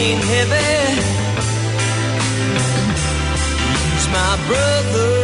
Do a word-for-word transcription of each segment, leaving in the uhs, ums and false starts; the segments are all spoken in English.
weighing heavy. He's my brother.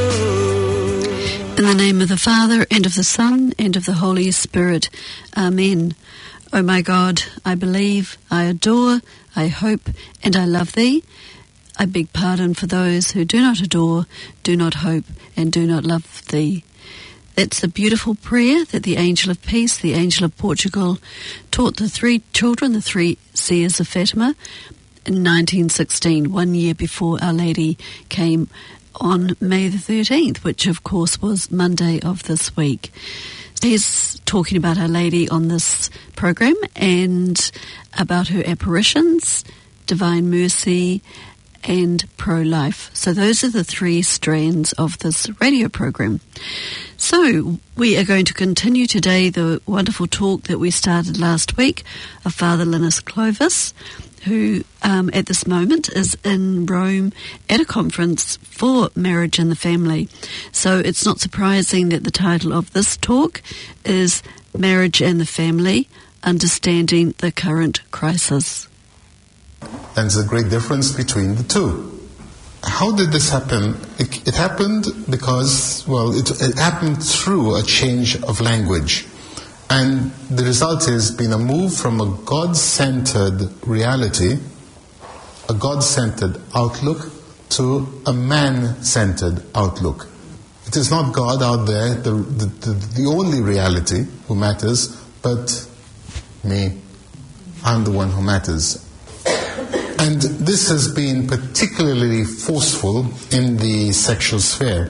In the name of the Father, and of the Son, and of the Holy Spirit. Amen. O my God, I believe, I adore, I hope, and I love thee. I beg pardon for those who do not adore, do not hope, and do not love thee. That's a beautiful prayer that the Angel of Peace, the Angel of Portugal, taught the three children, the three seers of Fatima, in nineteen sixteen, one year before Our Lady came on May the thirteenth, which of course was Monday of this week. He's talking about Our Lady on this program and about her apparitions, Divine Mercy, and pro-life. So those are the three strands of this radio program. So we are going to continue today the wonderful talk that we started last week of Father Linus Clovis, who um, at this moment is in Rome at a conference for marriage and the family. So it's not surprising that the title of this talk is Marriage and the Family, Understanding the Current Crisis. And there's a great difference between the two. How did this happen? It, it happened because, well, it, it happened through a change of language. And the result has been a move from a God-centered reality, a God-centered outlook, to a man-centered outlook. It is not God out there, the, the, the, the only reality who matters, but me. I'm the one who matters. And this has been particularly forceful in the sexual sphere.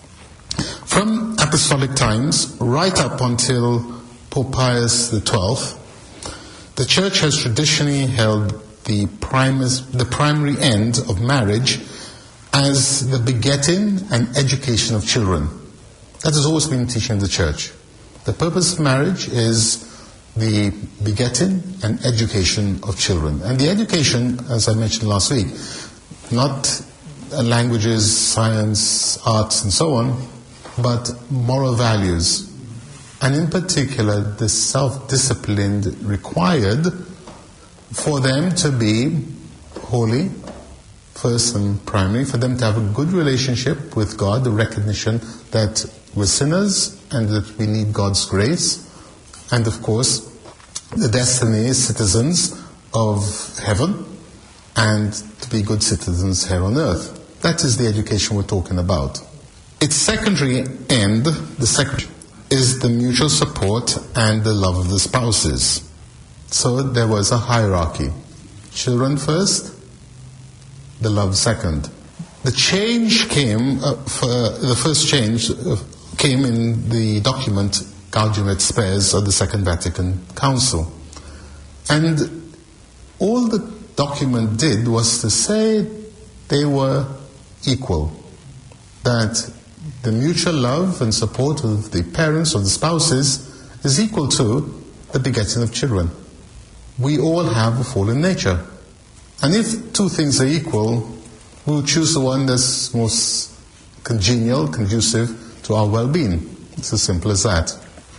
From apostolic times, right up until Pope Pius the twelfth, the Church has traditionally held the, primus, the primary end of marriage as the begetting and education of children. That has always been the teaching of the Church. The purpose of marriage is the begetting and education of children. And the education, as I mentioned last week, not languages, science, arts, and so on, but moral values. And in particular, the self-discipline required for them to be holy, first and primary, for them to have a good relationship with God, the recognition that we're sinners and that we need God's grace. And of course, the destiny citizens of heaven and to be good citizens here on earth. That is the education we're talking about. Its secondary end, the second, is the mutual support and the love of the spouses. So there was a hierarchy. Children first, the love second. The change came, uh, for, uh, the first change uh, came in the document Gaudium et Spes of the Second Vatican Council. And all the document did was to say they were equal. That the mutual love and support of the parents or the spouses is equal to the begetting of children. We all have a fallen nature. And if two things are equal, we'll choose the one that's most congenial, conducive to our well-being. It's as simple as that.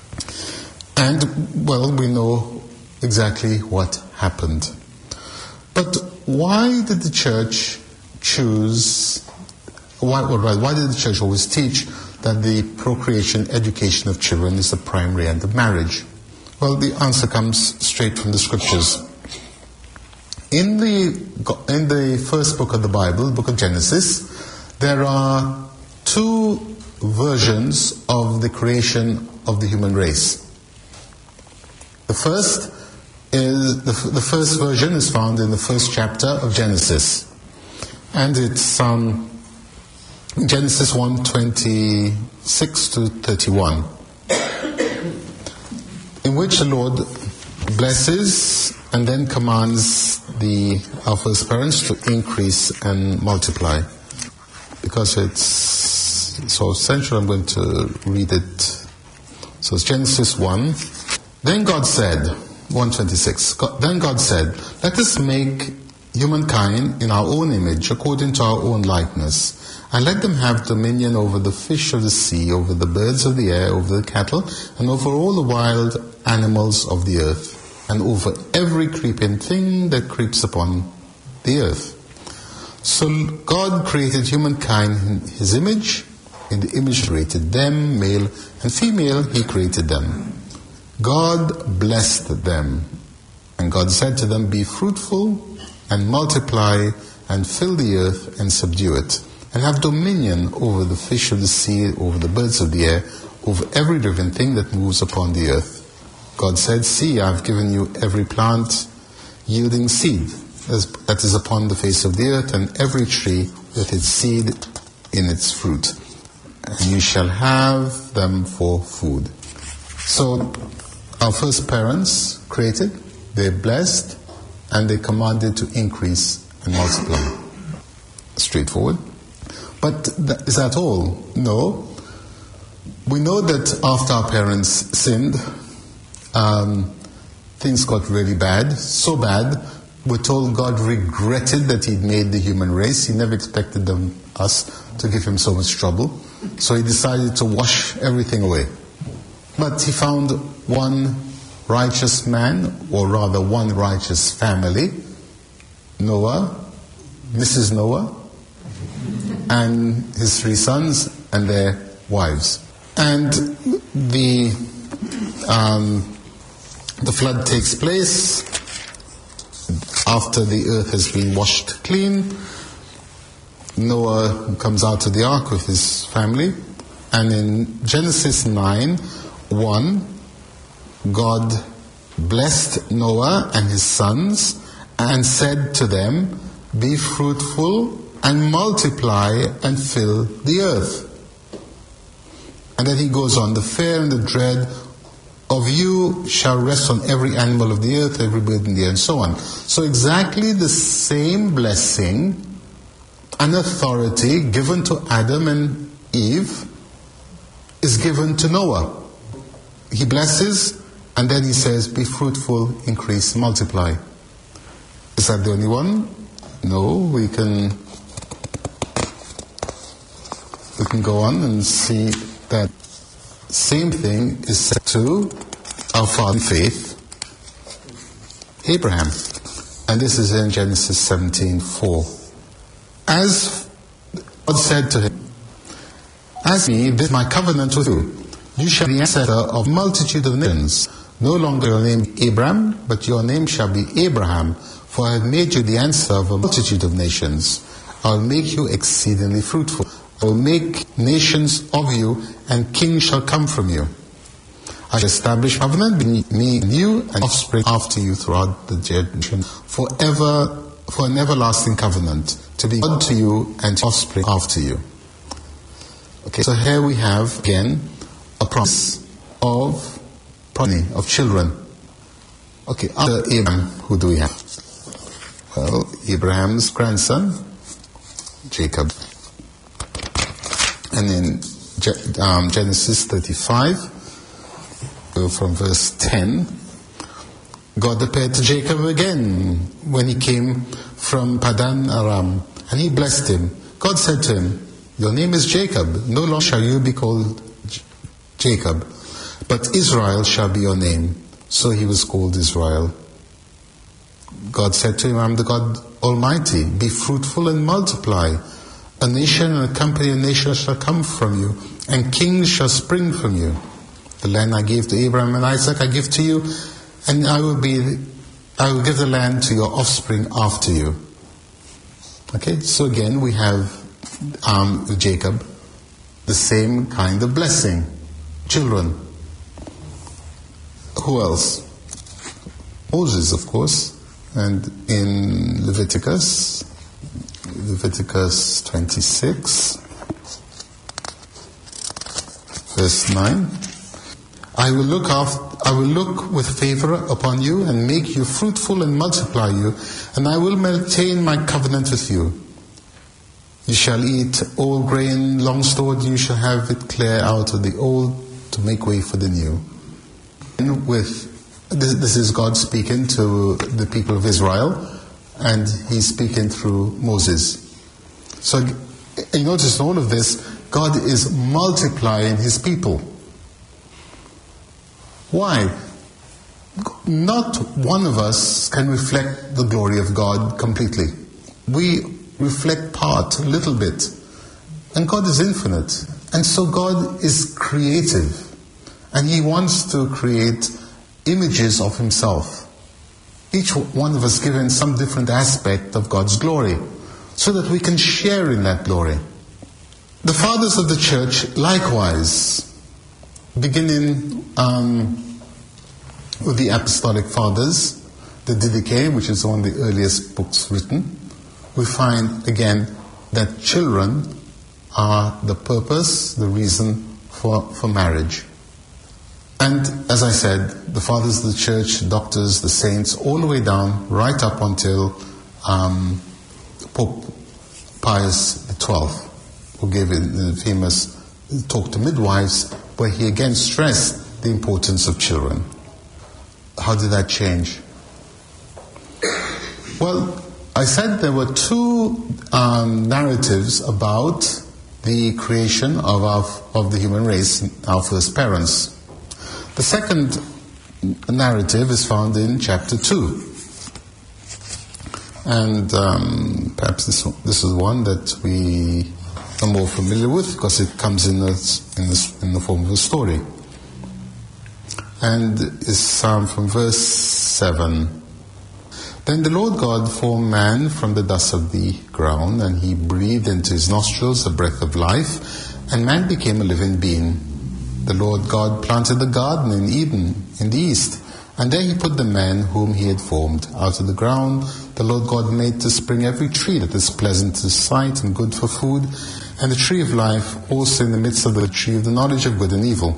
And, well, we know exactly what happened. But why did the Church choose, why, well, why did the Church always teach that the procreation, education of children is the primary end of marriage? Well, the answer comes straight from the Scriptures. In the, in the first book of the Bible, the book of Genesis, there are two versions of the creation of the human race. The first is the, the first version is found in the first chapter of Genesis, and it's um, Genesis one twenty-six to thirty-one, in which the Lord blesses and then commands the our first parents to increase and multiply. Because it's so essential, I'm going to read it. So it's Genesis one. Then God said, one twenty-six, then God said, let us make humankind in our own image, according to our own likeness, and let them have dominion over the fish of the sea, over the birds of the air, over the cattle, and over all the wild animals of the earth, and over every creeping thing that creeps upon the earth. So God created humankind in his image. In the image he created them, male and female, he created them. God blessed them. And God said to them, be fruitful and multiply and fill the earth and subdue it, and have dominion over the fish of the sea, over the birds of the air, over every living thing that moves upon the earth. God said, see, I have given you every plant yielding seed that is upon the face of the earth, and every tree with its seed in its fruit. And you shall have them for food. So, our first parents created, they blessed, and they commanded to increase and multiply. Straightforward. But that, is that all? No. We know that after our parents sinned, um, things got really bad, so bad, we're told God regretted that he'd made the human race. He never expected them, us to give him so much trouble. So he decided to wash everything away. But he found one righteous man, or rather one righteous family, Noah, Missus Noah, and his three sons and their wives. And the um, the flood takes place after the earth has been washed clean. Noah comes out of the ark with his family, and in Genesis nine one, God blessed Noah and his sons and said to them, be fruitful and multiply and fill the earth. And then he goes on, the fear and the dread of you shall rest on every animal of the earth, every bird in the air, and so on. So exactly the same blessing and authority given to Adam and Eve is given to Noah. He blesses, and then he says, be fruitful, increase, multiply. Is that the only one? No, we can we can go on and see that same thing is said to our father in faith, Abraham. And this is in Genesis seventeen four. As God said to him, as me, this is my covenant with you. You shall be the ancestor of multitude of nations. No longer your name Abram, but your name shall be Abraham, for I have made you the ancestor of a multitude of nations. I will make you exceedingly fruitful. I will make nations of you, and kings shall come from you. I shall establish covenant between me and you and offspring after you throughout the generation, forever, for an everlasting covenant, to be God to you and to offspring after you. Okay, so here we have again a promise of progeny, of children. Okay, after Abraham, who do we have? Well, Abraham's grandson, Jacob. And in um, Genesis thirty-five, from verse ten, God appeared to Jacob again when he came from Padan Aram, and he blessed him. God said to him, your name is Jacob, no longer shall you be called J- Jacob, but Israel shall be your name. So he was called Israel. God said to him, I am the God Almighty, be fruitful and multiply. A nation and a company of nations shall come from you, and kings shall spring from you. The land I gave to Abraham and Isaac I give to you, and I will be, I will give the land to your offspring after you. Okay, so again we have um, Jacob, the same kind of blessing. Children. Who else? Moses, of course, and in Leviticus, Leviticus twenty-six, verse nine. I will look after, I will look with favor upon you and make you fruitful and multiply you, and I will maintain my covenant with you. You shall eat old grain long stored, you shall have it clear out of the old to make way for the new. And with this, this is God speaking to the people of Israel, and he's speaking through Moses. So you notice in all of this, God is multiplying his people. Why? Not one of us can reflect the glory of God completely. we reflect part, a little bit. And God is infinite. And so God is creative. And He wants to create images of Himself. Each one of us given some different aspect of God's glory, so that we can share in that glory. The fathers of the church, likewise, beginning um, with the apostolic fathers, the Didache, which is one of the earliest books written, we find again that children are the purpose, the reason for, for marriage. And as I said, the fathers of the church, doctors, the saints, all the way down, right up until um, Pope Pius the twelfth, who gave a famous talk to midwives, where he again stressed the importance of children. How did that change? Well, I said there were two um, narratives about the creation of our, of the human race, our first parents. The second narrative is found in chapter two. And um, perhaps this, this is one that we are more familiar with because it comes in, a, in, the, in the form of a story. And it's um, from verse seven. Then the Lord God formed man from the dust of the ground, and He breathed into his nostrils the breath of life, and man became a living being. The Lord God planted the garden in Eden, in the east, and there He put the man whom He had formed. Out of the ground the Lord God made to spring every tree that is pleasant to sight and good for food, and the tree of life also in the midst of the tree of the knowledge of good and evil.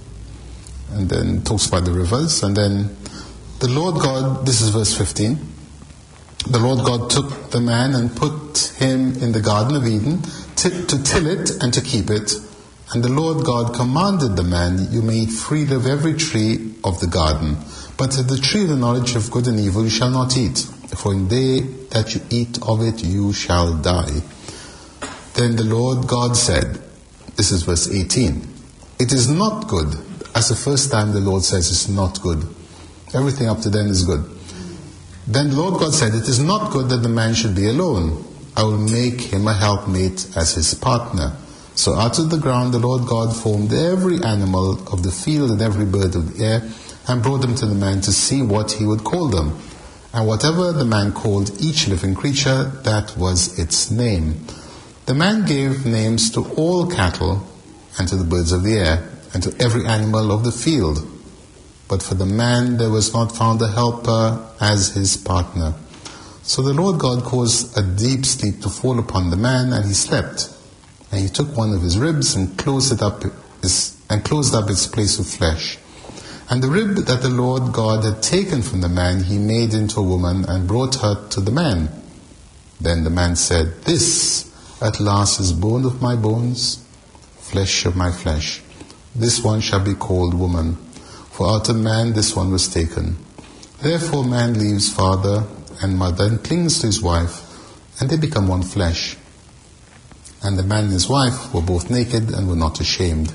And then it talks about the rivers, and then the Lord God, this is verse fifteen, the Lord God took the man and put him in the Garden of Eden to, to till it and to keep it. And the Lord God commanded the man, you may eat freely of every tree of the garden, but of the tree of the knowledge of good and evil you shall not eat, for in the day that you eat of it you shall die. Then the Lord God said, this is verse eighteen, it is not good. As the first time the Lord says it's not good. Everything up to then is good. Then the Lord God said, it is not good that the man should be alone. I will make him a helpmate as his partner. So out of the ground the Lord God formed every animal of the field and every bird of the air, and brought them to the man to see what he would call them. And whatever the man called each living creature, that was its name. The man gave names to all cattle, and to the birds of the air, and to every animal of the field. But for the man there was not found a helper as his partner. So the Lord God caused a deep sleep to fall upon the man, and he slept. And He took one of his ribs and closed it up, his, and closed up its place of flesh. And the rib that the Lord God had taken from the man He made into a woman and brought her to the man. Then the man said, this at last is bone of my bones, flesh of my flesh. This one shall be called woman, for out of man this one was taken. Therefore man leaves father and mother and clings to his wife, and they become one flesh. And the man and his wife were both naked and were not ashamed.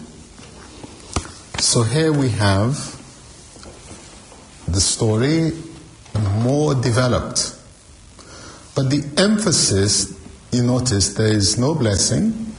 So here we have the story more developed. But the emphasis, you notice, there is no blessing,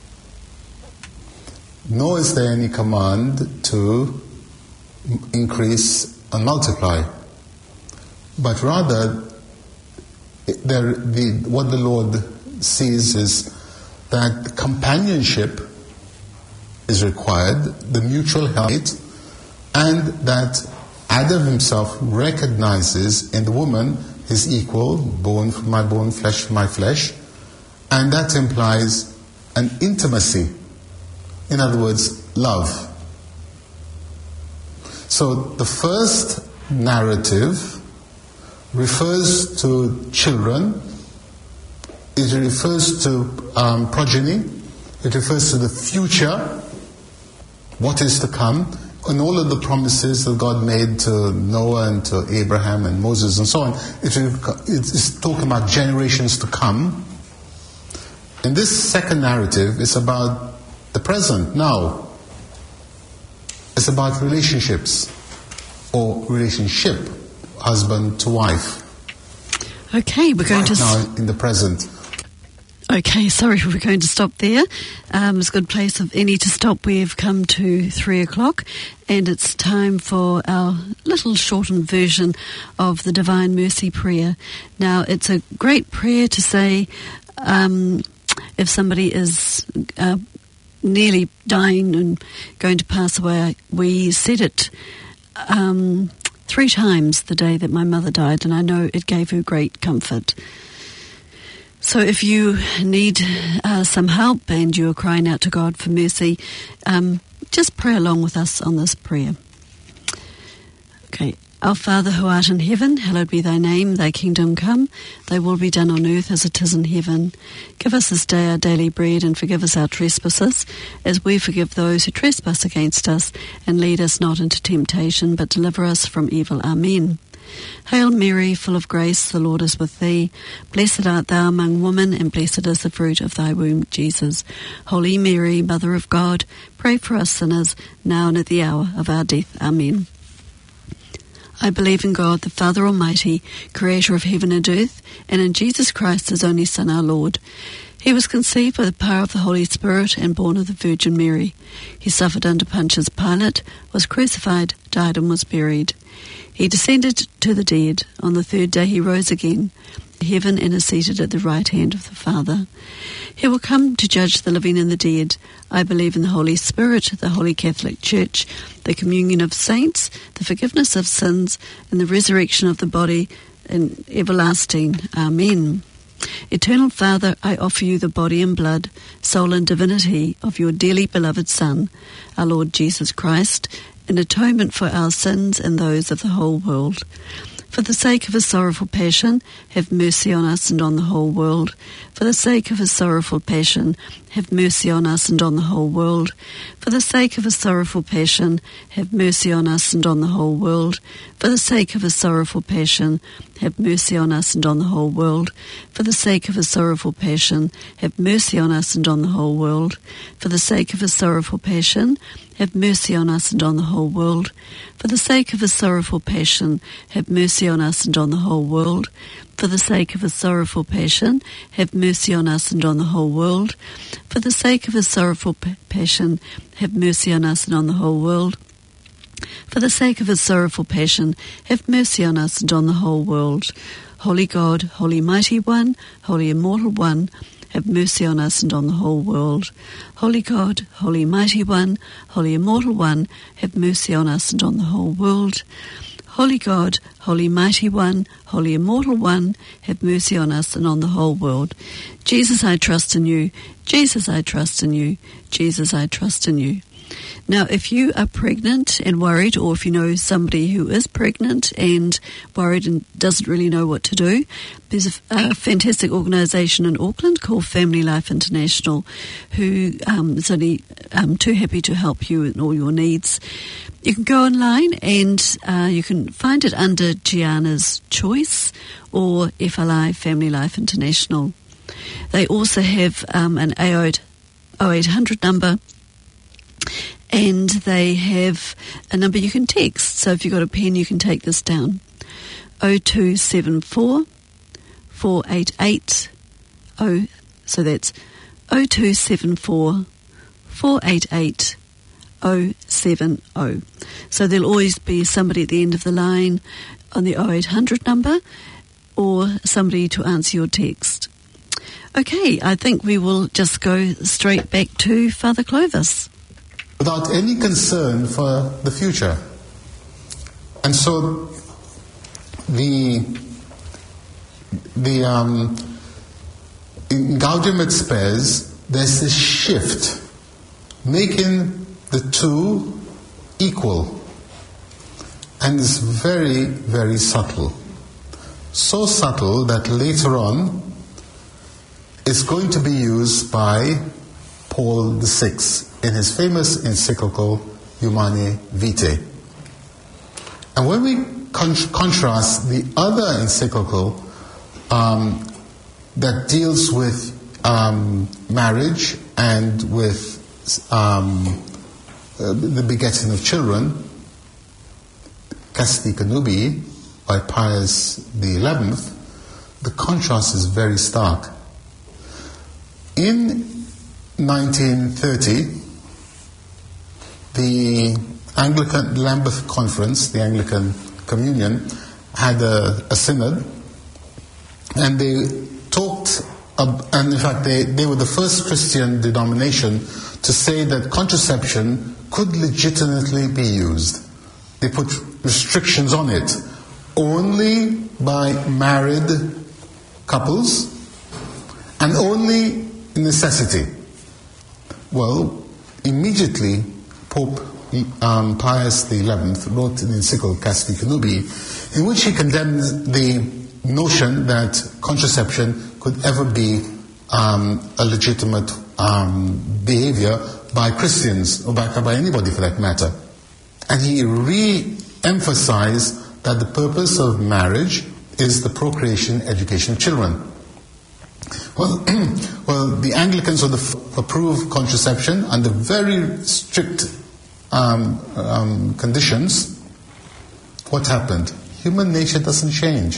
nor is there any command to increase and multiply. But rather, there, the, what the Lord sees is that companionship is required, the mutual help, and that Adam himself recognizes in the woman his equal, bone from my bone, flesh from my flesh, and that implies an intimacy. In other words, love. So the first narrative refers to children, it refers to um, progeny, it refers to the future, what is to come, and all of the promises that God made to Noah and to Abraham and Moses and so on. It is talking about generations to come. And this second narrative is about the present, now. It's about relationships, or relationship, husband to wife. Okay, we're going right to... now in the present. Okay, sorry, we're going to stop there. Um, it's a good place of any to stop. We've come to three o'clock and it's time for our little shortened version of the Divine Mercy Prayer. Now, it's a great prayer to say um, if somebody is uh, nearly dying and going to pass away. We said it um, three times the day that my mother died, and I know it gave her great comfort. So if you need uh, some help and you're crying out to God for mercy, um, just pray along with us on this prayer. Okay. Our Father who art in heaven, hallowed be thy name, thy kingdom come, thy will be done on earth as it is in heaven. Give us this day our daily bread and forgive us our trespasses, as we forgive those who trespass against us, and lead us not into temptation, but deliver us from evil. Amen. Hail Mary, full of grace, the Lord is with thee. Blessed art thou among women, and blessed is the fruit of thy womb, Jesus. Holy Mary, Mother of God, pray for us sinners, now and at the hour of our death. Amen. I believe in God, the Father Almighty, creator of heaven and earth, and in Jesus Christ, his only Son, our Lord. He was conceived by the power of the Holy Spirit and born of the Virgin Mary. He suffered under Pontius Pilate, was crucified, died, and was buried. He descended to the dead. On the third day he rose again to heaven and is seated at the right hand of the Father. He will come to judge the living and the dead. I believe in the Holy Spirit, the Holy Catholic Church, the communion of saints, the forgiveness of sins, and the resurrection of the body, and everlasting. Amen. Eternal Father, I offer you the body and blood, soul and divinity of your dearly beloved Son, our Lord Jesus Christ, in atonement for our sins and those of the whole world. For the sake of his sorrowful passion, have mercy on us and on the whole world. For the sake of his sorrowful passion, have mercy on us and on the whole world. For the sake of his sorrowful passion, have mercy on us and on the whole world. For the sake of his sorrowful passion, have mercy on us and on the whole world. For the sake of his sorrowful passion, have mercy on us and on the whole world. For the sake of his sorrowful passion, have mercy on us and on the whole world. For the sake of his sorrowful passion, have mercy on us and on the whole world. For the sake of his sorrowful passion, have mercy on us and on the whole world. For the sake of his sorrowful passion, have mercy on us and on the whole world. For the sake of his sorrowful passion, have mercy on us and on the whole world. Holy God, Holy Mighty One, Holy Immortal One, have mercy on us and on the whole world. Holy God, Holy Mighty One, Holy Immortal One, have mercy on us and on the whole world. Holy God, Holy Mighty One, Holy Immortal One, have mercy on us and on the whole world. Jesus, I trust in you. Jesus, I trust in you. Jesus, I trust in you. Now, if you are pregnant and worried, or if you know somebody who is pregnant and worried and doesn't really know what to do, there's a, a fantastic organisation in Auckland called Family Life International who um, is only um, too happy to help you in all your needs. You can go online and uh, you can find it under Gianna's Choice or F L I Family Life International. They also have um, an oh eight hundred number, and they have a number you can text. So if you've got a pen, you can take this down. oh two seven four, four eight eight, oh, so that's oh two seven four, four eight eight, oh seven oh. So there'll always be somebody at the end of the line on the oh eight hundred number or somebody to answer your text. Okay, I think we will just go straight back to Father Clovis. Without any concern for the future. And so the the um, in Gaudium et Spes, there's this shift, making the two equal. And it's very, very subtle. So subtle that later on it's going to be used by Paul the Sixth in his famous encyclical Humanae Vitae. And when we con- contrast the other encyclical um, that deals with um, marriage and with um, uh, the begetting of children, Casti Connubii by Pius the Eleventh, the contrast is very stark. In nineteen thirty, the Anglican Lambeth Conference, the Anglican Communion, had a, a synod, and they talked, uh, and in fact they, they were the first Christian denomination to say that contraception could legitimately be used. They put restrictions on it, only by married couples, and only necessity. Well, immediately Pope um, Pius the eleventh wrote an encyclical Casti Connubii, in which he condemned the notion that contraception could ever be um, a legitimate um, behavior by Christians, or by, by anybody for that matter. And he re-emphasized that the purpose of marriage is the procreation and education of children. Well, well, the Anglicans sort of approved contraception under very strict um, um, conditions. What happened? Human nature doesn't change.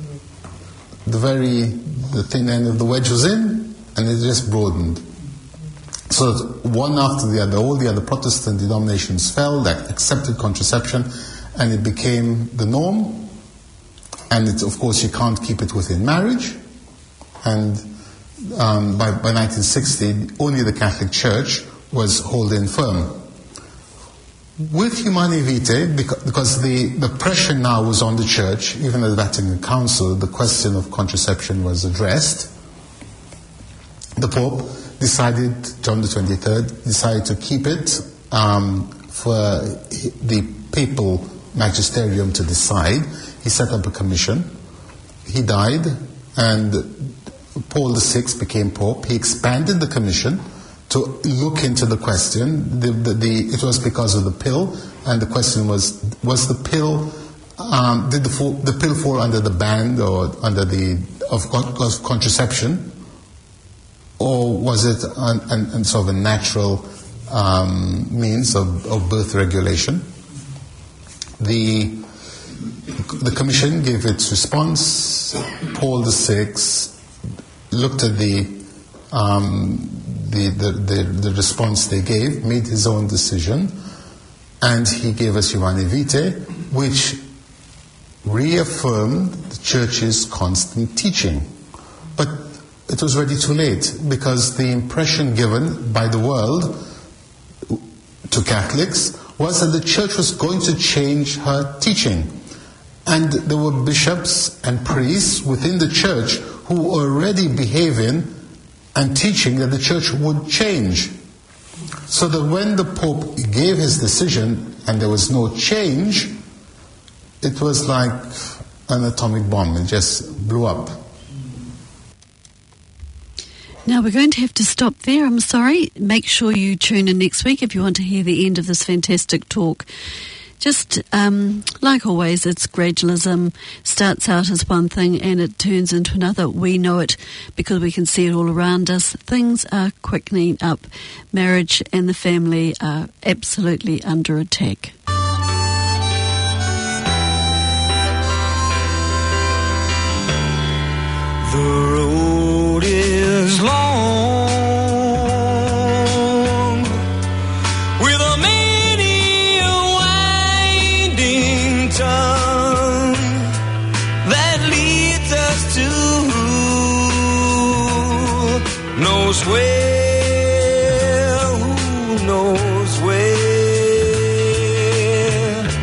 The very the thin end of the wedge was in, and it just broadened. So that one after the other, all the other Protestant denominations fell, that accepted contraception, and it became the norm. And it, of course, you can't keep it within marriage. And um, by, by nineteen sixty, only the Catholic Church was holding firm. With Humanae Vitae, because the, the pressure now was on the Church, even at the Vatican Council, the question of contraception was addressed. The Pope decided, John the twenty-third, decided to keep it um, for the papal magisterium to decide. He set up a commission. He died, and Paul the sixth became Pope. He expanded the commission to look into the question. The, the, the, it was because of the pill, and the question was, was the pill, um, did the, fall, the pill fall under the ban or under the, of, of contraception, or was it an, an, an sort of a natural um, means of, of birth regulation? The, the commission gave its response. Paul the sixth looked at the um, The, the, the, the response they gave, made his own decision, and he gave us Humanae Vitae, which reaffirmed the Church's constant teaching. But it was already too late, because the impression given by the world to Catholics was that the Church was going to change her teaching. And there were bishops and priests within the Church who were already behaving and teaching that the Church would change. So that when the Pope gave his decision and there was no change, it was like an atomic bomb. It just blew up. Now we're going to have to stop there, I'm sorry. Make sure you tune in next week if you want to hear the end of this fantastic talk. Just um, like always, it's gradualism. Starts out as one thing and it turns into another. We know it because we can see it all around us. Things are quickening up. Marriage and the family are absolutely under attack. The road is long. Sway